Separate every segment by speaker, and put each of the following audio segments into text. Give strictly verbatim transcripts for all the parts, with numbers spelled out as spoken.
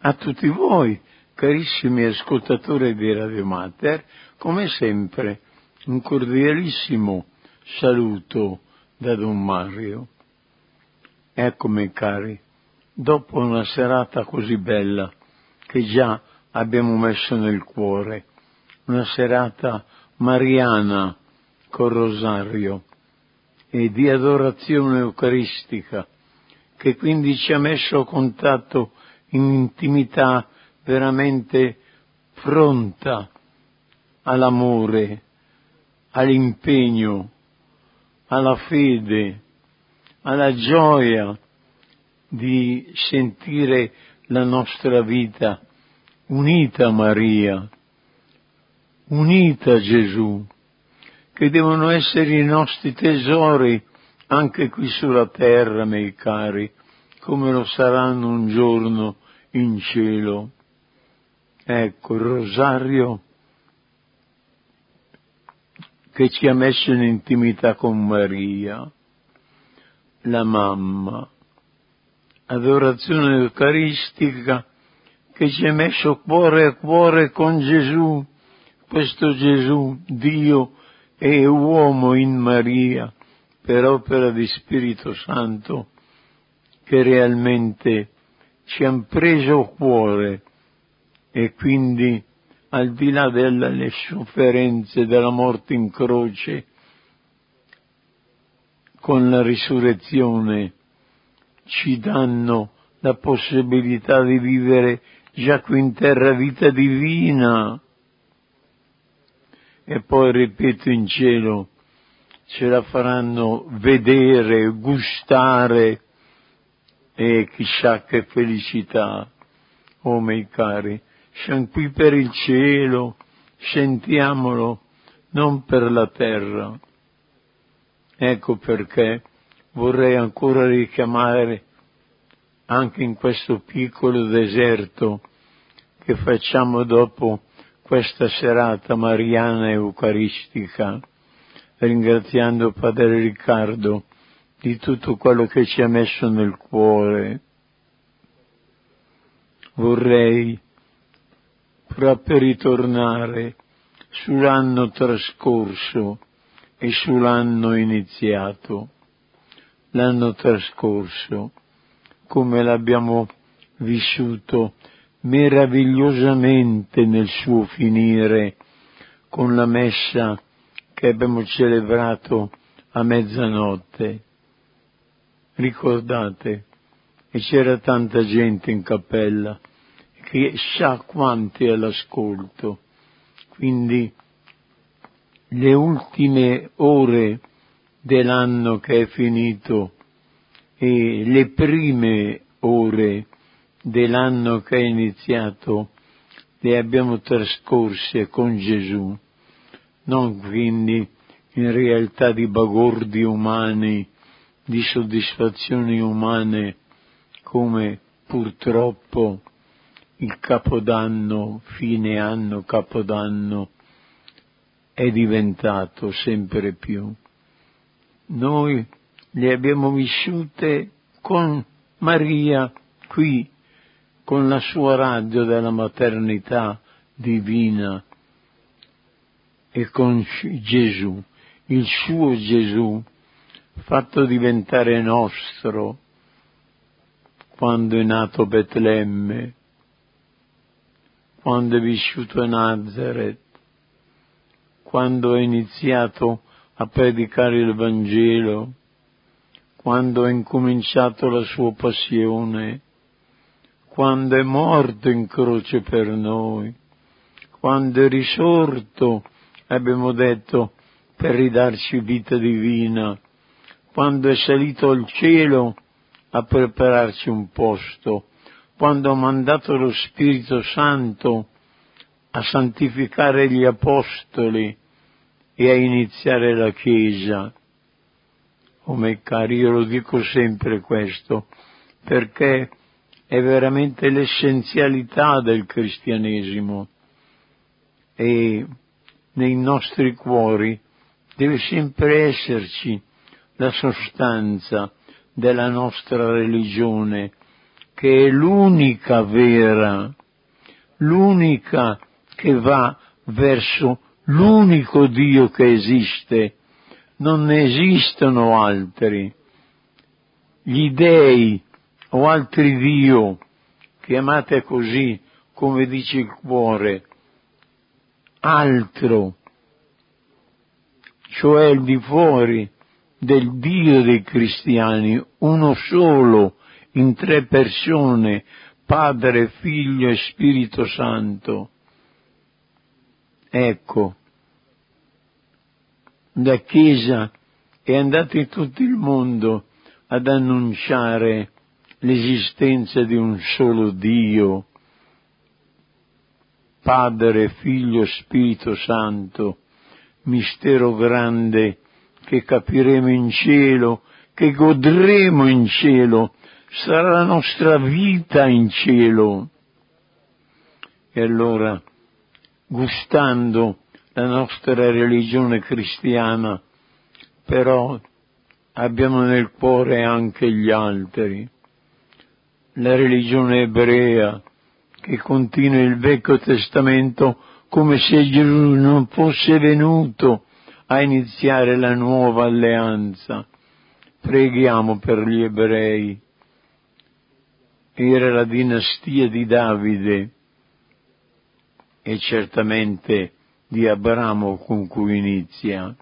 Speaker 1: A tutti voi, carissimi ascoltatori di Radio Mater, come sempre un cordialissimo saluto da Don Mario. Eccomi cari, dopo una serata così bella che già abbiamo messo nel cuore, una serata mariana col rosario e di adorazione eucaristica, che quindi ci ha messo a contatto in intimità veramente pronta all'amore, all'impegno, alla fede, alla gioia di sentire la nostra vita unita a Maria, unita a Gesù, che devono essere i nostri tesori anche qui sulla terra, miei cari, come lo saranno un giorno in cielo. Ecco, il rosario che ci ha messo in intimità con Maria, la mamma, adorazione eucaristica che ci ha messo cuore a cuore con Gesù, questo Gesù, Dio e uomo in Maria, per opera di Spirito Santo, che realmente ci han preso cuore e quindi, al di là delle sofferenze della morte in croce, con la risurrezione ci danno la possibilità di vivere già qui in terra vita divina e poi, ripeto, in cielo ce la faranno vedere, gustare e chissà che felicità. Oh miei cari, siamo qui per il cielo, sentiamolo, non per la terra. Ecco perché vorrei ancora richiamare anche in questo piccolo deserto che facciamo dopo questa serata mariana eucaristica, ringraziando Padre Riccardo di tutto quello che ci ha messo nel cuore. Vorrei proprio ritornare sull'anno trascorso e sull'anno iniziato. L'anno trascorso, come l'abbiamo vissuto meravigliosamente nel suo finire, con la messa che abbiamo celebrato a mezzanotte. Ricordate, e c'era tanta gente in cappella, che sa quanti all'ascolto. Quindi le ultime ore dell'anno che è finito e le prime ore dell'anno che è iniziato le abbiamo trascorse con Gesù, non quindi in realtà di bagordi umani, di soddisfazioni umane, come purtroppo il Capodanno, fine anno, Capodanno, è diventato sempre più. Noi le abbiamo vissute con Maria qui, con la sua radio della maternità divina e con Gesù, il suo Gesù, fatto diventare nostro quando è nato a Betlemme, quando è vissuto a Nazareth, quando ha iniziato a predicare il Vangelo, quando ha incominciato la sua passione, quando è morto in croce per noi, quando è risorto, abbiamo detto, per ridarci vita divina, quando è salito al cielo a prepararci un posto, quando ha mandato lo Spirito Santo a santificare gli apostoli e a iniziare la Chiesa. Oh miei cari, io lo dico sempre questo, perché è veramente l'essenzialità del cristianesimo e nei nostri cuori deve sempre esserci la sostanza della nostra religione, che è l'unica vera, l'unica che va verso l'unico Dio che esiste. Non ne esistono altri. Gli dei o altri Dio, chiamate così come dice il cuore, altro, cioè il di fuori del Dio dei cristiani, uno solo, in tre persone, Padre, Figlio e Spirito Santo. Ecco, la Chiesa è andata in tutto il mondo ad annunciare l'esistenza di un solo Dio, Padre, Figlio, Spirito Santo, mistero grande che capiremo in cielo, che godremo in cielo, sarà la nostra vita in cielo. E allora, gustando la nostra religione cristiana, però abbiamo nel cuore anche gli altri. La religione ebrea, che contiene il Vecchio Testamento come se Gesù non fosse venuto a iniziare la nuova alleanza. Preghiamo per gli ebrei. Era la dinastia di Davide e certamente di Abramo con cui inizia.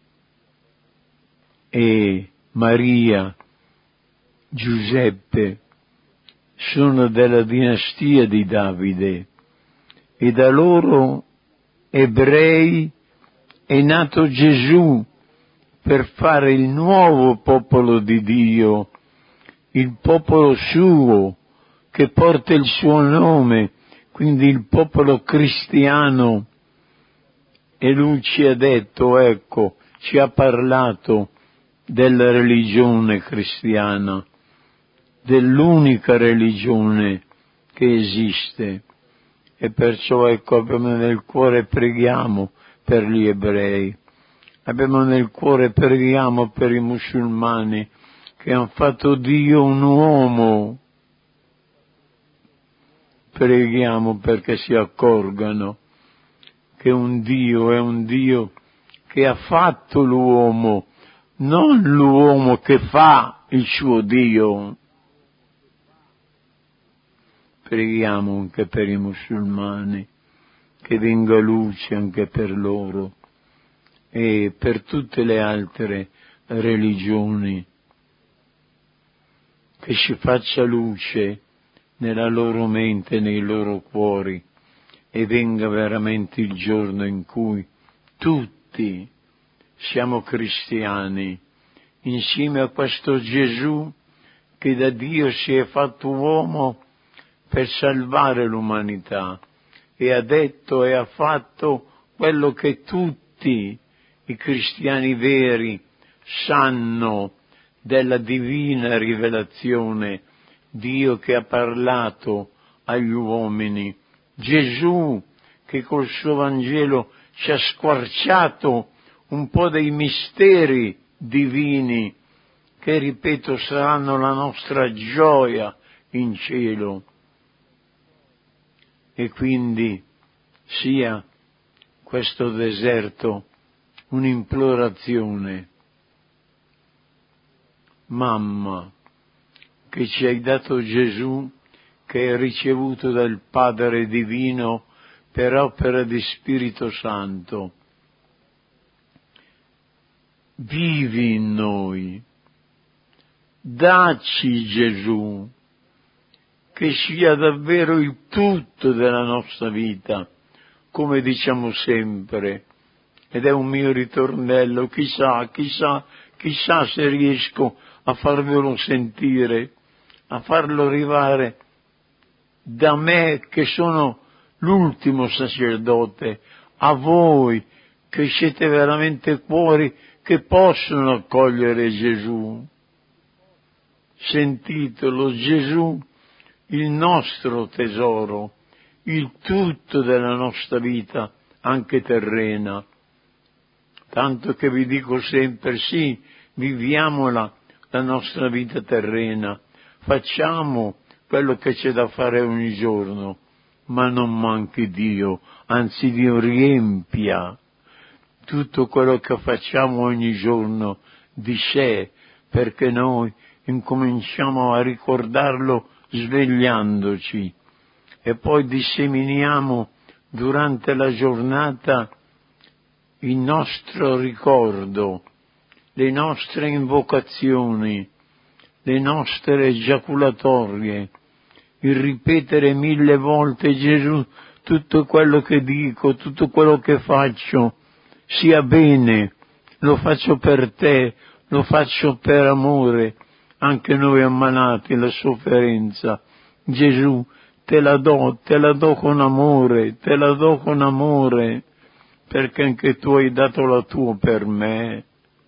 Speaker 1: E Maria, Giuseppe sono della dinastia di Davide e da loro ebrei è nato Gesù per fare il nuovo popolo di Dio, il popolo suo che porta il suo nome, quindi il popolo cristiano. E lui ci ha detto, ecco, ci ha parlato della religione cristiana, dell'unica religione che esiste. E perciò, ecco, abbiamo nel cuore, preghiamo per gli ebrei, abbiamo nel cuore, preghiamo per i musulmani che hanno fatto Dio un uomo. Preghiamo perché si accorgano che un Dio è un Dio che ha fatto l'uomo, non l'uomo che fa il suo Dio. Preghiamo anche per i musulmani, che venga luce anche per loro e per tutte le altre religioni, che si faccia luce nella loro mente, nei loro cuori, e venga veramente il giorno in cui tutti siamo cristiani, insieme a questo Gesù che da Dio si è fatto uomo per salvare l'umanità, e ha detto e ha fatto quello che tutti i cristiani veri sanno della divina rivelazione, Dio che ha parlato agli uomini, Gesù che col suo Vangelo ci ha squarciato un po' dei misteri divini che, ripeto, saranno la nostra gioia in cielo. E quindi sia questo deserto un'implorazione. Mamma, che ci hai dato Gesù, che hai ricevuto dal Padre Divino per opera di Spirito Santo, vivi in noi, dacci Gesù, che sia davvero il tutto della nostra vita, come diciamo sempre, ed è un mio ritornello, chissà, chissà, chissà se riesco a farvelo sentire, a farlo arrivare da me che sono l'ultimo sacerdote, a voi che siete veramente cuori che possono accogliere Gesù. Sentitelo, Gesù, il nostro tesoro, il tutto della nostra vita, anche terrena. Tanto che vi dico sempre, sì, viviamola la nostra vita terrena, facciamo quello che c'è da fare ogni giorno, ma non manchi Dio, anzi Dio riempia tutto quello che facciamo ogni giorno di sé, perché noi incominciamo a ricordarlo svegliandoci e poi disseminiamo durante la giornata il nostro ricordo, le nostre invocazioni, le nostre giaculatorie, il ripetere mille volte Gesù, tutto quello che dico, tutto quello che faccio sia bene, lo faccio per te, lo faccio per amore, anche noi ammalati la sofferenza. Gesù, te la do, te la do con amore, te la do con amore, perché anche tu hai dato la tua per me.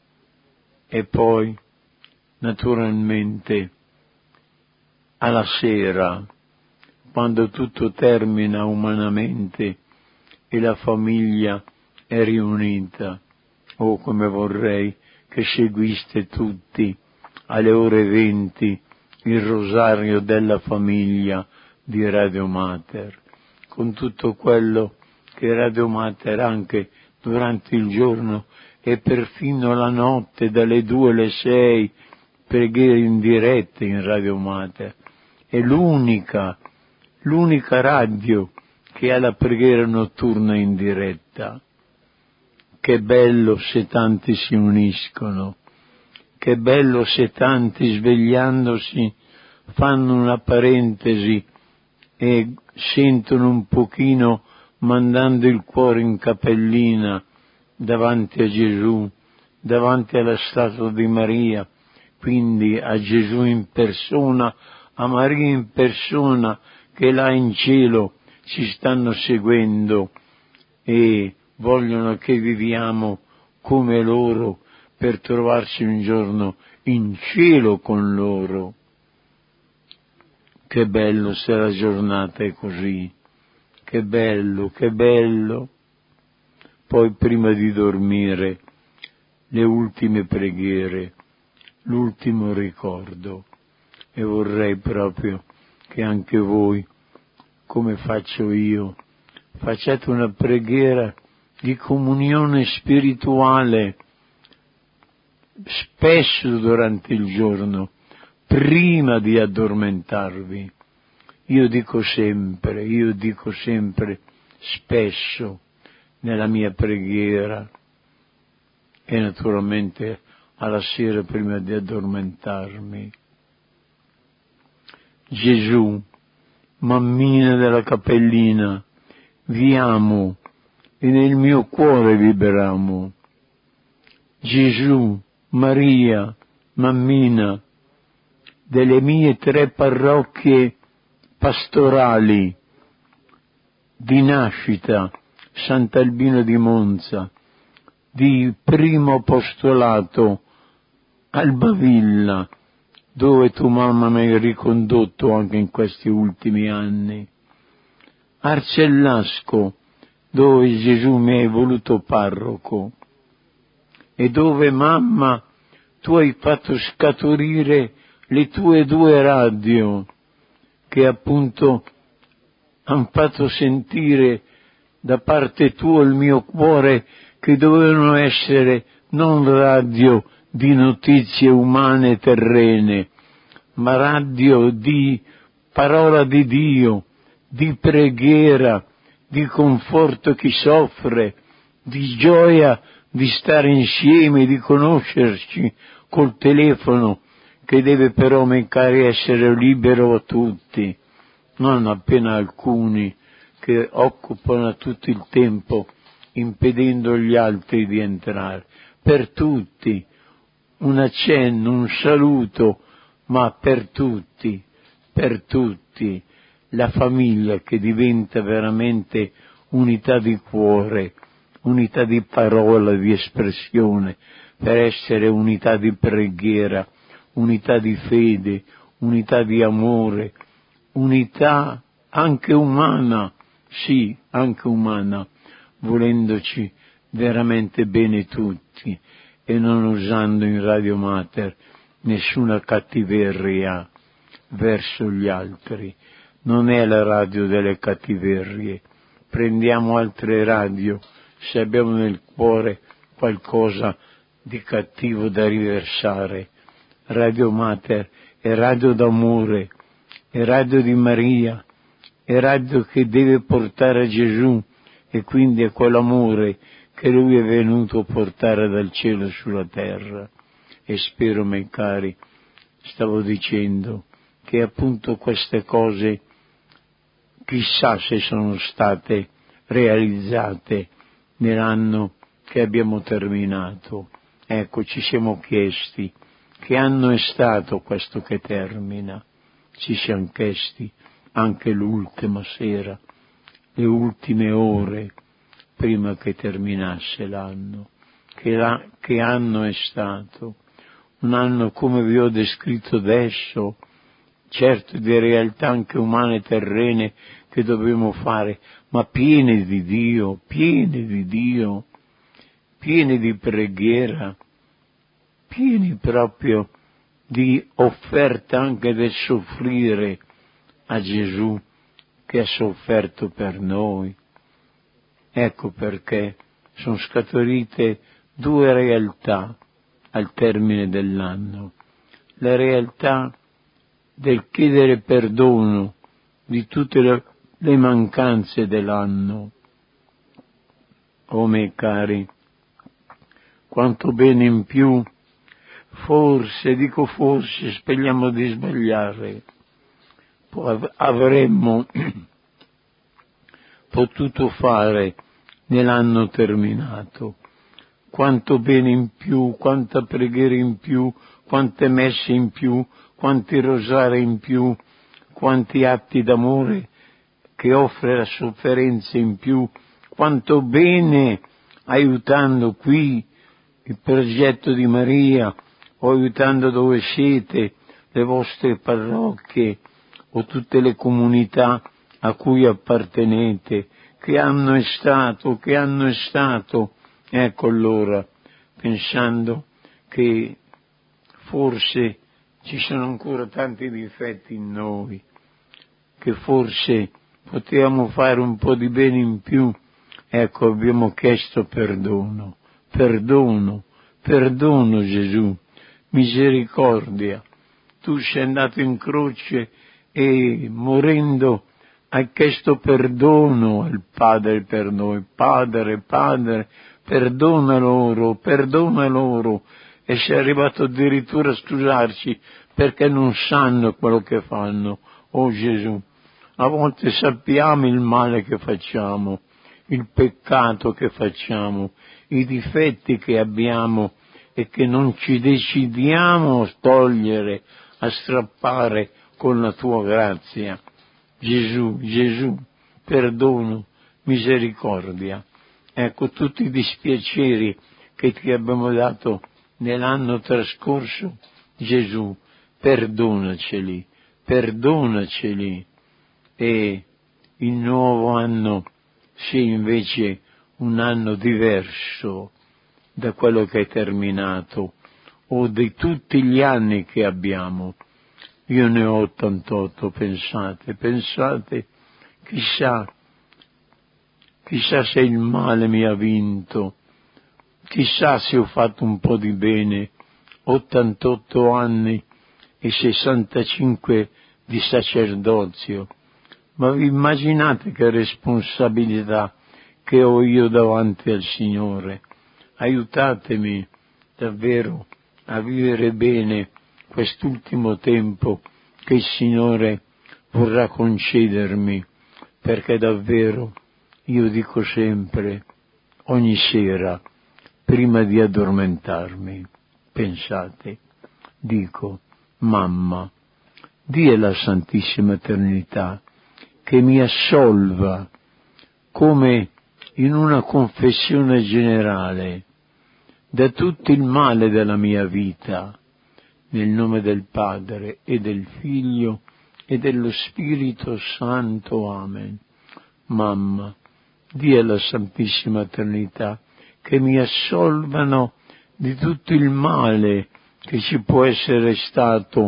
Speaker 1: E poi, naturalmente, alla sera, quando tutto termina umanamente e la famiglia è riunita, oh come vorrei che seguiste tutti alle ore venti il rosario della famiglia di Radio Mater, con tutto quello che Radio Mater anche durante il giorno e perfino la notte dalle due alle sei, preghiere in diretta in Radio Mater. È l'unica, l'unica radio che ha la preghiera notturna in diretta. Che bello se tanti si uniscono, che bello se tanti svegliandosi fanno una parentesi e sentono un pochino, mandando il cuore in cappellina davanti a Gesù, davanti alla statua di Maria, quindi a Gesù in persona, a Maria in persona, che là in cielo ci stanno seguendo e vogliono che viviamo come loro per trovarci un giorno in cielo con loro. Che bello se la giornata è così, che bello, che bello. Poi prima di dormire, le ultime preghiere, l'ultimo ricordo, e vorrei proprio che anche voi, come faccio io, facciate una preghiera di comunione spirituale spesso durante il giorno, prima di addormentarvi. Io dico sempre, io dico sempre spesso nella mia preghiera e naturalmente alla sera prima di addormentarmi. Gesù, mammina della cappellina, vi amo e nel mio cuore vibramo. Gesù, Maria, mammina delle mie tre parrocchie pastorali di nascita, Sant'Albino di Monza, di primo apostolato Albavilla, dove tu mamma mi hai ricondotto anche in questi ultimi anni, Arcellasco, dove Gesù mi hai voluto parroco, e dove mamma tu hai fatto scaturire le tue due radio, che appunto hanno fatto sentire da parte tua il mio cuore che dovevano essere non radio di notizie umane e terrene, ma radio di parola di Dio, di preghiera, di conforto a chi soffre, di gioia di stare insieme, di conoscerci col telefono, che deve però magari essere libero a tutti, non appena alcuni che occupano tutto il tempo impedendo agli altri di entrare. Per tutti, un accenno, un saluto, ma per tutti, per tutti, la famiglia che diventa veramente unità di cuore, unità di parola, di espressione, per essere unità di preghiera, unità di fede, unità di amore, unità anche umana, sì, anche umana, volendoci veramente bene tutti e non usando in Radio Mater nessuna cattiveria, verso gli altri. Non è la radio delle cattiverie. Prendiamo altre radio se abbiamo nel cuore qualcosa di cattivo da riversare. Radio Mater è radio d'amore, è radio di Maria, è radio che deve portare a Gesù, e quindi è quell'amore che Lui è venuto a portare dal cielo sulla terra. E spero, miei cari, stavo dicendo, che appunto queste cose, chissà se sono state realizzate nell'anno che abbiamo terminato. Ecco, ci siamo chiesti, che anno è stato questo che termina? Ci siamo chiesti anche l'ultima sera, le ultime ore prima che terminasse l'anno. Che, la, che anno è stato? Un anno come vi ho descritto adesso, certo di realtà anche umane e terrene che dobbiamo fare, ma piene di Dio, piene di Dio, piene di preghiera, pieni proprio di offerta anche del soffrire a Gesù che ha sofferto per noi. Ecco perché sono scaturite due realtà al termine dell'anno. La realtà del chiedere perdono di tutte le, le mancanze dell'anno. Oh miei cari, quanto bene in più, forse, dico forse, speriamo di sbagliare, avremmo potuto fare nell'anno terminato. Quanto bene in più, quanta preghiera in più, quante messe in più, quanti rosari in più, quanti atti d'amore che offre la sofferenza in più, quanto bene aiutando qui il progetto di Maria, o aiutando dove siete, le vostre parrocchie, o tutte le comunità a cui appartenete. Che anno è stato, che anno è stato? Ecco allora, pensando che forse ci sono ancora tanti difetti in noi, che forse potevamo fare un po' di bene in più, ecco abbiamo chiesto perdono, perdono, perdono Gesù, misericordia. Tu sei andato in croce e morendo hai chiesto perdono al Padre per noi. Padre, Padre, perdona loro, perdona loro. E sei arrivato addirittura a scusarci perché non sanno quello che fanno. Oh Gesù, a volte sappiamo il male che facciamo, il peccato che facciamo, i difetti che abbiamo e che non ci decidiamo a togliere, a strappare con la tua grazia. Gesù, Gesù, perdono, misericordia. Ecco tutti i dispiaceri che ti abbiamo dato nell'anno trascorso, Gesù, perdonaceli, perdonaceli, e il nuovo anno sia invece un anno diverso da quello che è terminato, o di tutti gli anni che abbiamo. Io ne ho ottantotto, pensate, pensate, chissà, chissà se il male mi ha vinto, chissà se ho fatto un po' di bene, ottantotto anni e sessantacinque di sacerdozio, ma vi immaginate che responsabilità che ho io davanti al Signore? Aiutatemi davvero a vivere bene quest'ultimo tempo che il Signore vorrà concedermi, perché davvero io dico sempre, ogni sera, prima di addormentarmi, pensate, dico, mamma, dì alla Santissima Trinità che mi assolva come in una confessione generale da tutto il male della mia vita, nel nome del Padre e del Figlio e dello Spirito Santo. Amen. Mamma, dì alla Santissima Trinità che mi assolvano di tutto il male che ci può essere stato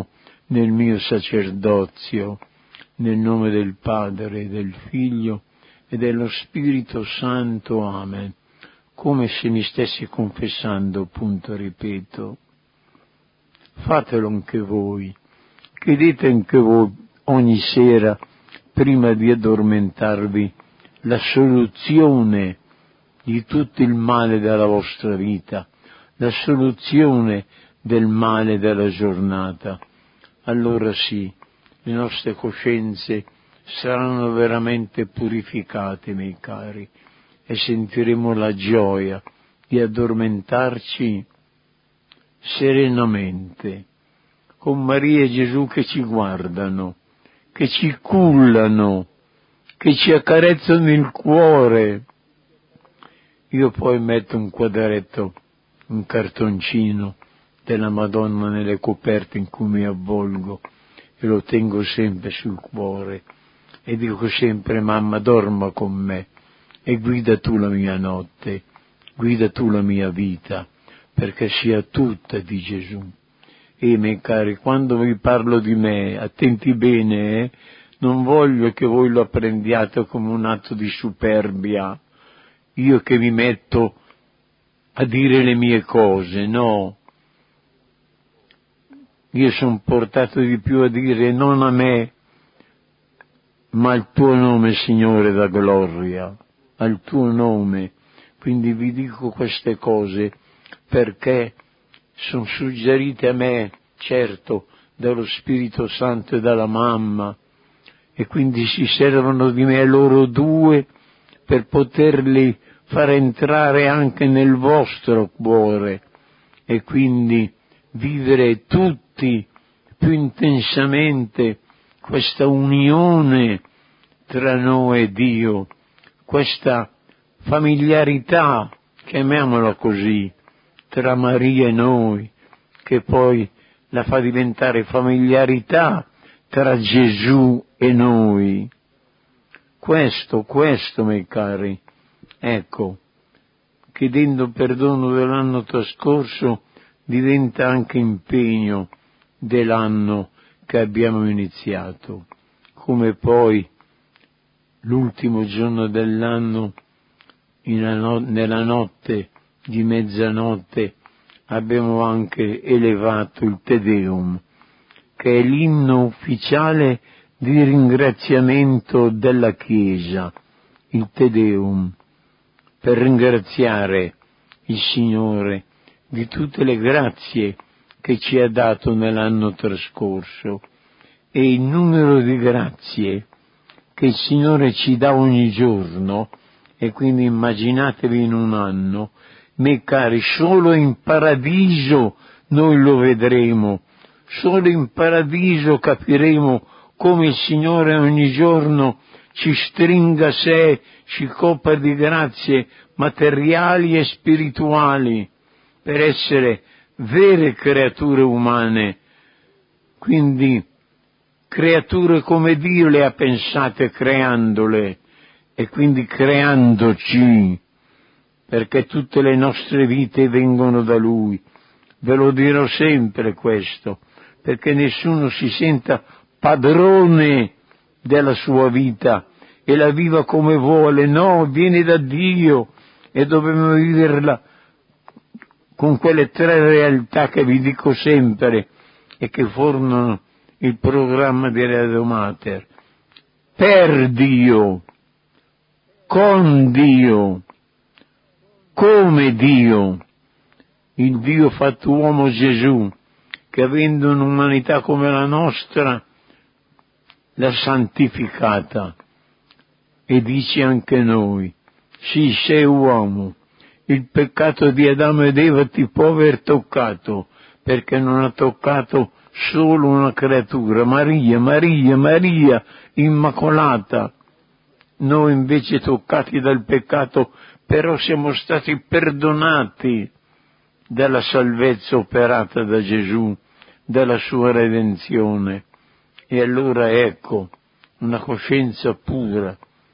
Speaker 1: nel mio sacerdozio, nel nome del Padre, del Figlio e dello Spirito Santo. Amen. Come se mi stessi confessando, appunto, ripeto. Fatelo anche voi. Chiedete anche voi ogni sera, prima di addormentarvi, la soluzione di tutto il male della vostra vita, la soluzione del male della giornata. Allora sì, le nostre coscienze saranno veramente purificate, miei cari, e sentiremo la gioia di addormentarci serenamente, con Maria e Gesù che ci guardano, che ci cullano, che ci accarezzano il cuore. Io poi metto un quadretto, un cartoncino della Madonna nelle coperte in cui mi avvolgo e lo tengo sempre sul cuore e dico sempre: mamma, dorma con me e guida tu la mia notte, guida tu la mia vita, perché sia tutta di Gesù. E miei cari, quando vi parlo di me, attenti bene, eh, non voglio che voi lo apprendiate come un atto di superbia, io che mi metto a dire le mie cose, no. Io sono portato di più a dire non a me, ma al tuo nome, Signore, da gloria, al tuo nome. Quindi vi dico queste cose perché sono suggerite a me, certo, dallo Spirito Santo e dalla mamma, e quindi si servono di me loro due per poterli far entrare anche nel vostro cuore e quindi vivere tutti più intensamente questa unione tra noi e Dio, questa familiarità, chiamiamola così, tra Maria e noi, che poi la fa diventare familiarità tra Gesù e noi. Questo, questo, miei cari, ecco, chiedendo perdono dell'anno trascorso diventa anche impegno dell'anno che abbiamo iniziato, come poi l'ultimo giorno dell'anno, nella notte di mezzanotte, abbiamo anche elevato il Te Deum, che è l'inno ufficiale di ringraziamento della Chiesa, il Te Deum, per ringraziare il Signore di tutte le grazie che ci ha dato nell'anno trascorso e il numero di grazie che il Signore ci dà ogni giorno, e quindi immaginatevi in un anno, miei cari, solo in paradiso noi lo vedremo, solo in paradiso capiremo come il Signore ogni giorno ci stringa a sé, ci copra di grazie materiali e spirituali per essere vere creature umane, quindi creature come Dio le ha pensate creandole e quindi creandoci, perché tutte le nostre vite vengono da Lui. Ve lo dirò sempre questo, perché nessuno si senta padrone della sua vita e la viva come vuole, no, viene da Dio e dobbiamo viverla con quelle tre realtà che vi dico sempre e che formano il programma di Radio Mater: per Dio, con Dio, come Dio, il Dio fatto uomo Gesù, che avendo un'umanità come la nostra l'ha santificata, e dice anche noi: sì, sei uomo, il peccato di Adamo ed Eva ti può aver toccato, perché non ha toccato solo una creatura, Maria, Maria, Maria, immacolata. Noi invece toccati dal peccato, però siamo stati perdonati dalla salvezza operata da Gesù, dalla sua redenzione. E allora ecco, una coscienza pura,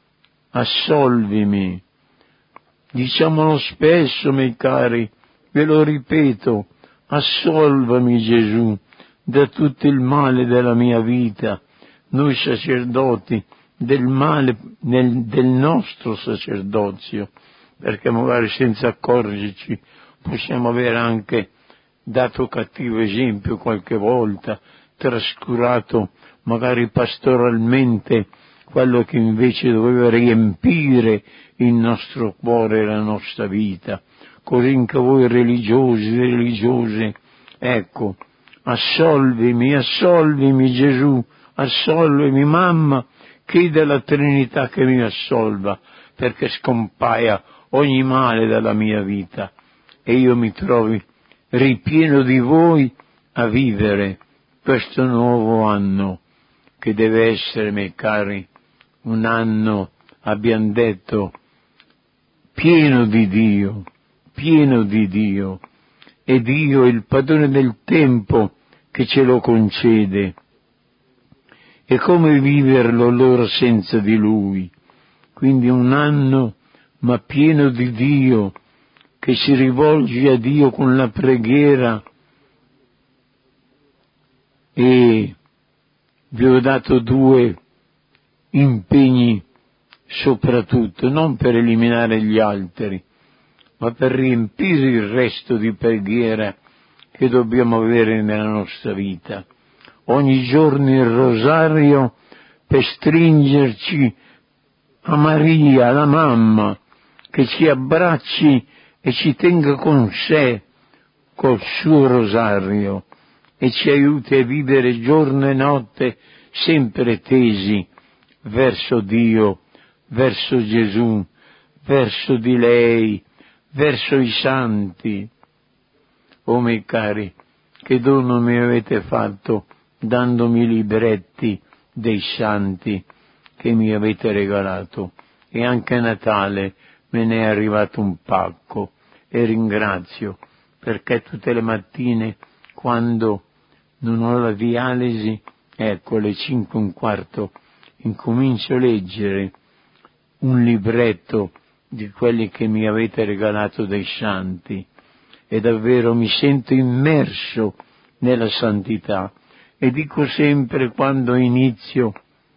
Speaker 1: assolvimi. Diciamolo spesso, miei cari, ve lo ripeto: assolvami Gesù da tutto il male della mia vita, noi sacerdoti, del male nel, del nostro sacerdozio, perché magari senza accorgerci possiamo avere anche dato cattivo esempio qualche volta, trascurato magari pastoralmente quello che invece doveva riempire il nostro cuore e la nostra vita. Così anche voi religiosi, religiose, ecco, assolvimi, assolvimi Gesù, assolvimi mamma, chiede alla Trinità che mi assolva, perché scompaia ogni male dalla mia vita e io mi trovi ripieno di voi a vivere questo nuovo anno, che deve essere, miei cari, un anno, abbiamo detto, pieno di Dio, pieno di Dio, e Dio è il padrone del tempo che ce lo concede. E come viverlo allora senza di Lui? Quindi un anno, ma pieno di Dio, che si rivolge a Dio con la preghiera. E vi ho dato due impegni soprattutto, non per eliminare gli altri, ma per riempire il resto di preghiera che dobbiamo avere nella nostra vita. Ogni giorno il rosario per stringerci a Maria, la mamma, che ci abbracci e ci tenga con sé col suo rosario e ci aiuti a vivere giorno e notte sempre tesi verso Dio, verso Gesù, verso di lei, verso i santi. Oh miei cari, che dono mi avete fatto dandomi i libretti dei santi che mi avete regalato, e anche a Natale me ne è arrivato un pacco e ringrazio, perché tutte le mattine quando non ho la dialisi, ecco, alle cinque e un quarto incomincio a leggere un libretto di quelli che mi avete regalato dei santi e davvero mi sento immerso nella santità. E dico sempre, quando inizio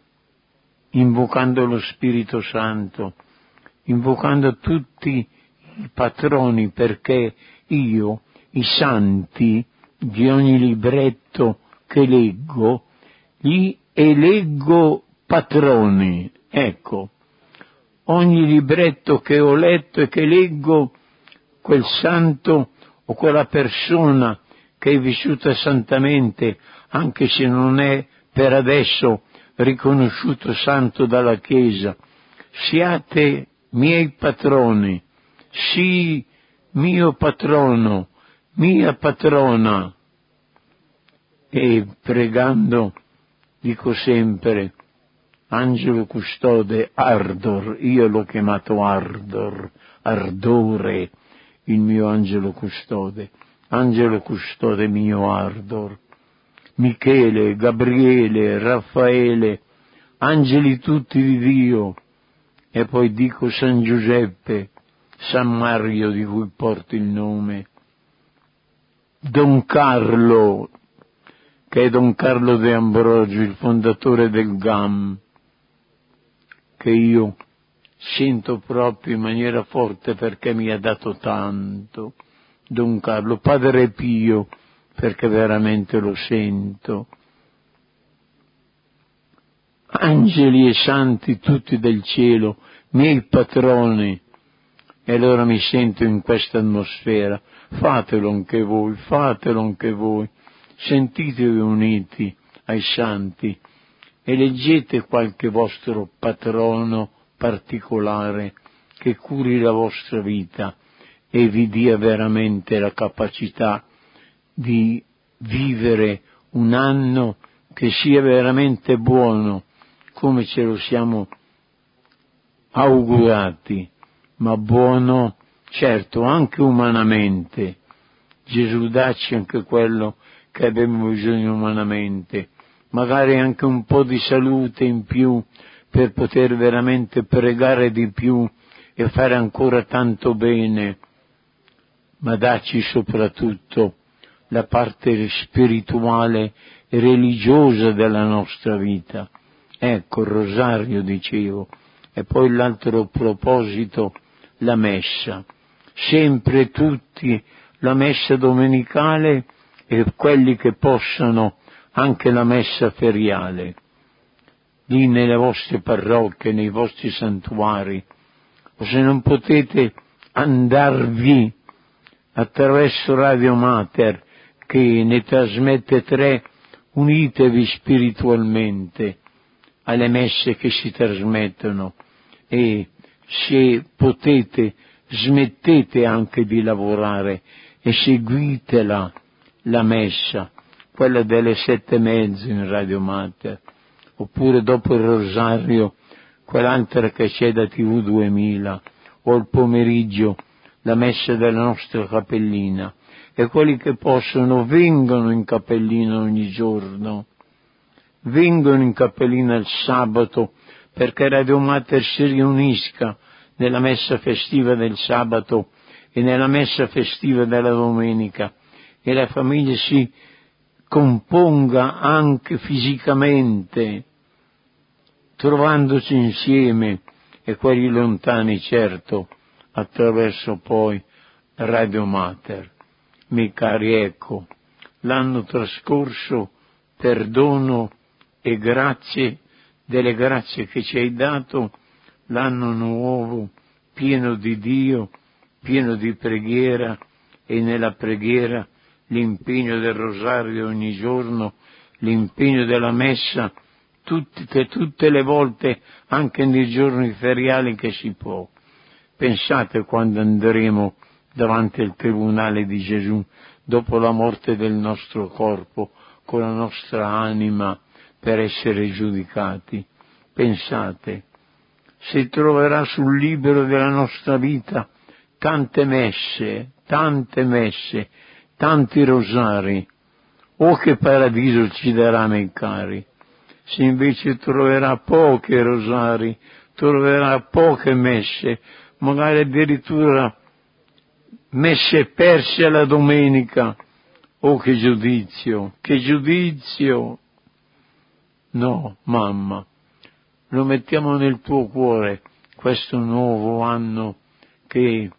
Speaker 1: invocando lo Spirito Santo, invocando tutti i patroni, perché io, i santi di ogni libretto che leggo, li eleggo patroni. Ecco, ogni libretto che ho letto e che leggo, quel santo o quella persona che è vissuta santamente, anche se non è per adesso riconosciuto santo dalla Chiesa, siate miei patroni, sì, mio patrono, mia patrona. E pregando dico sempre, angelo custode Ardor, io l'ho chiamato Ardor, ardore, il mio angelo custode, angelo custode mio Ardor, Michele, Gabriele, Raffaele, angeli tutti di Dio, e poi dico San Giuseppe, San Mario di cui porto il nome, Don Carlo, che è Don Carlo De Ambrogio, il fondatore del G A M, che io sento proprio in maniera forte perché mi ha dato tanto, Don Carlo, Padre Pio, perché veramente lo sento, angeli e santi tutti del cielo, miei patroni, e allora mi sento in questa atmosfera. Fatelo anche voi, fatelo anche voi, sentitevi uniti ai santi e leggete qualche vostro patrono particolare che curi la vostra vita e vi dia veramente la capacità di vivere un anno che sia veramente buono, come ce lo siamo augurati, ma buono, certo, anche umanamente. Gesù dacci anche quello che abbiamo bisogno umanamente, magari anche un po' di salute in più per poter veramente pregare di più e fare ancora tanto bene, ma dacci soprattutto la parte spirituale e religiosa della nostra vita. Ecco, il rosario, dicevo, e poi l'altro proposito, la messa. Sempre tutti la messa domenicale e quelli che possono anche la messa feriale. Lì nelle vostre parrocchie, nei vostri santuari, o se non potete andarvi attraverso Radio Mater, che ne trasmette tre, unitevi spiritualmente alle messe che si trasmettono e se potete smettete anche di lavorare e seguitela la messa, quella delle sette e mezzo in Radio Mater, oppure dopo il rosario quell'altra che c'è da tivù duemila, o il pomeriggio la messa della nostra cappellina, e quelli che possono vengono in cappellina ogni giorno, vengono in cappellina il sabato, perché Radio Mater si riunisca nella messa festiva del sabato e nella messa festiva della domenica, e la famiglia si componga anche fisicamente, trovandosi insieme, e quelli lontani certo attraverso poi Radio Mater. Miei cari, ecco, l'anno trascorso, perdono e grazie, delle grazie che ci hai dato, l'anno nuovo pieno di Dio, pieno di preghiera, e nella preghiera l'impegno del rosario ogni giorno, l'impegno della messa, tutti, che tutte le volte, anche nei giorni feriali che si può. Pensate quando andremo davanti al tribunale di Gesù, dopo la morte del nostro corpo, con la nostra anima, per essere giudicati. Pensate, si troverà sul libro della nostra vita tante messe, tante messe, tanti rosari. Oh, che paradiso ci darà, miei cari! Se invece troverà pochi rosari, troverà poche messe, magari addirittura messe perse alla domenica. Oh, che giudizio, che giudizio! No, mamma, lo mettiamo nel tuo cuore, questo nuovo anno che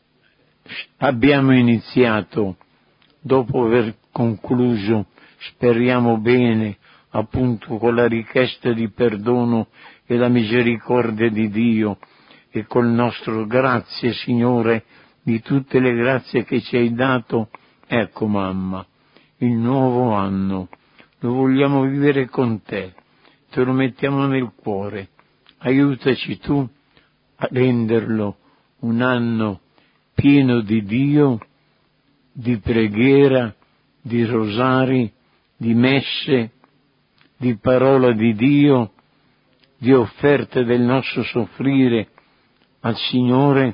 Speaker 1: abbiamo iniziato, dopo aver concluso, speriamo bene, appunto con la richiesta di perdono e la misericordia di Dio, e col nostro grazie, Signore, di tutte le grazie che ci hai dato. Ecco, mamma, il nuovo anno lo vogliamo vivere con te, te lo mettiamo nel cuore, aiutaci tu a renderlo un anno pieno di Dio, di preghiera, di rosari, di messe, di parola di Dio, di offerte del nostro soffrire al Signore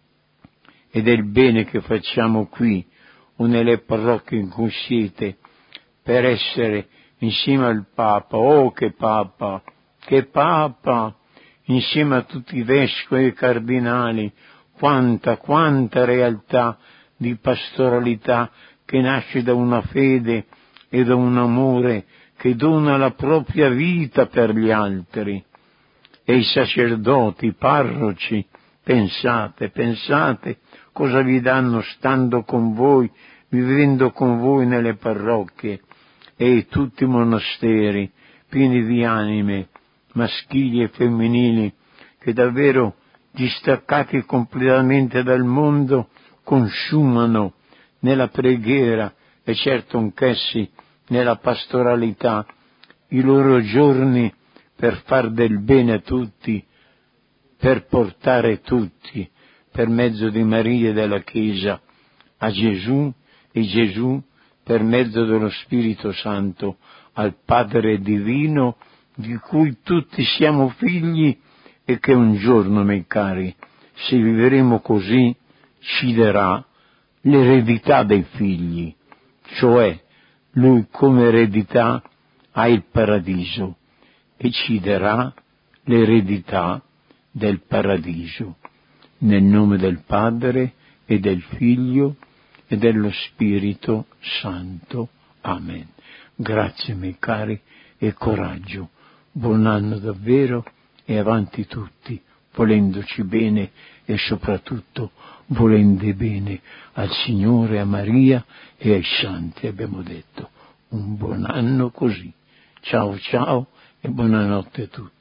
Speaker 1: e del bene che facciamo qui o nelle parrocchie in cui siete, per essere insieme al Papa. Oh, che Papa, che Papa, insieme a tutti i vescovi e cardinali, quanta, quanta realtà di pastoralità che nasce da una fede e da un amore che dona la propria vita per gli altri. E i sacerdoti, i parroci, pensate, pensate cosa vi danno stando con voi, vivendo con voi nelle parrocchie, e tutti i monasteri pieni di anime, maschili e femminili, che davvero distaccati completamente dal mondo, consumano nella preghiera e certo anch'essi nella pastoralità i loro giorni per far del bene a tutti, per portare tutti, per mezzo di Maria e della Chiesa, a Gesù, e Gesù, per mezzo dello Spirito Santo, al Padre Divino, di cui tutti siamo figli, e che un giorno, miei cari, se vivremo così, ci darà l'eredità dei figli, cioè Lui come eredità ha il paradiso e ci darà l'eredità del paradiso. Nel nome del Padre e del Figlio e dello Spirito Santo. Amen. Grazie miei cari e coraggio. Buon anno davvero e avanti tutti, volendoci bene e soprattutto volendo bene al Signore, a Maria e ai santi, abbiamo detto. Un buon anno così. Ciao ciao e buonanotte a tutti.